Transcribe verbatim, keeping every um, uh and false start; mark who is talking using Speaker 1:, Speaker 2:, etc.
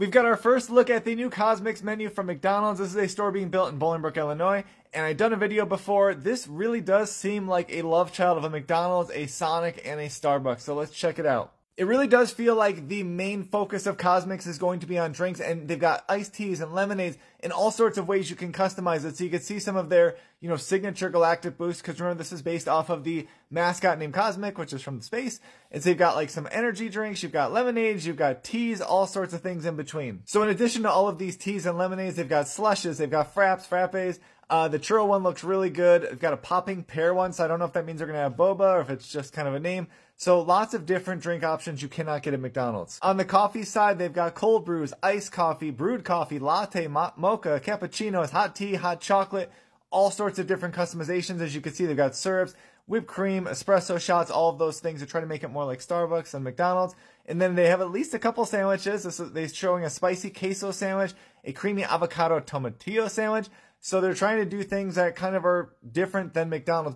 Speaker 1: We've got our first look at the new CosMc's menu from McDonald's. This is a store being built in Bolingbrook, Illinois, and I've done a video before. This really does seem like a love child of a McDonald's, a Sonic, and a Starbucks, so let's check it out. It really does feel like the main focus of CosMc's is going to be on drinks, and they've got iced teas and lemonades and all sorts of ways you can customize it. So you can see some of their, you know, signature galactic boost, because remember, this is based off of the mascot named Cosmic, which is from space. And so you've got like some energy drinks, you've got lemonades, you've got teas, all sorts of things in between. So in addition to all of these teas and lemonades, they've got slushes, they've got fraps, frappes. Uh, the churro one looks really good. They've got a popping pear one, so I don't know if that means they're going to have boba or if it's just kind of a name. So lots of different drink options you cannot get at McDonald's. On the coffee side, they've got cold brews, iced coffee, brewed coffee, latte, mo mocha, cappuccinos, hot tea, hot chocolate, all sorts of different customizations. As you can see, they've got syrups, whipped cream, espresso shots, all of those things to try to make it more like Starbucks and McDonald's. And then they have at least a couple sandwiches. This is, they're showing a spicy queso sandwich, a creamy avocado tomatillo sandwich. So they're trying to do things that kind of are different than McDonald's.